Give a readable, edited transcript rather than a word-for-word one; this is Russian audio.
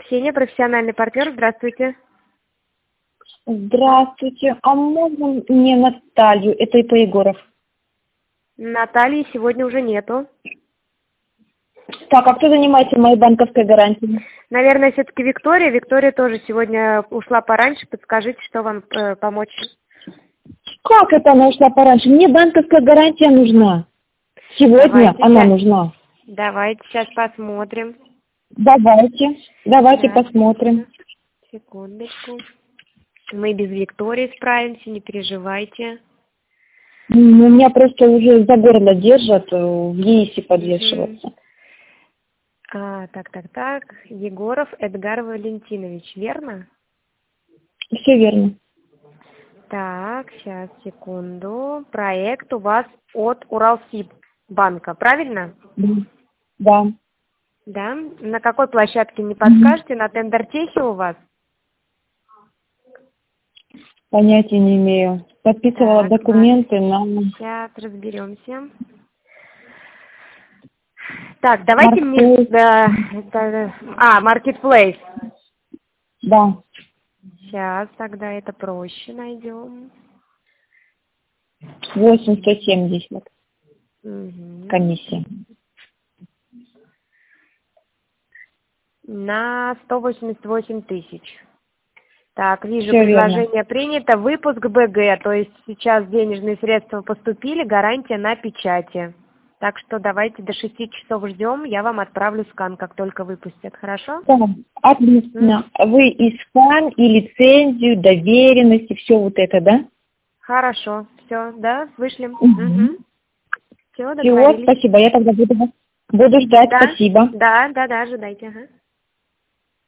Ксения, профессиональный партнер. Здравствуйте. Здравствуйте. А можно мне Наталью? Это ИП Егоров. Натальи сегодня уже нету. Так, а кто занимается моей банковской гарантией? Наверное, все-таки Виктория. Виктория тоже сегодня ушла пораньше. Подскажите, что вам помочь? Как это она ушла пораньше? Мне банковская гарантия нужна. Сегодня она нужна. Давайте сейчас посмотрим. Давайте посмотрим. Секундочку. Мы без Виктории справимся, не переживайте. У меня просто уже за горло держат, в ЕИСе подвешиваться. Так. Егоров Эдгар Валентинович, верно? Все верно. Так, сейчас, секунду. Проект у вас от Уралсиб банка, правильно? Да. Да? На какой площадке, не подскажете? На Тендертехе у вас? Понятия не имею. Подписывала документы на... Сейчас разберемся. Так, давайте мне... Marketplace. Да. Сейчас, тогда это проще найдем. 870. Комиссия. На 188 тысяч. Так, вижу, Всё предложение верно. принято. Выпуск БГ, то есть сейчас денежные средства поступили, гарантия на печати. Так что давайте до 6 часов ждем, я вам отправлю скан, как только выпустят, хорошо? Да, отлично. Вы и скан, и лицензию, доверенность, и все вот это, да? Хорошо, все, да, вышлем. Все, Всего, договорились. спасибо. Я тогда буду ждать, спасибо. Да, ожидайте. Ага.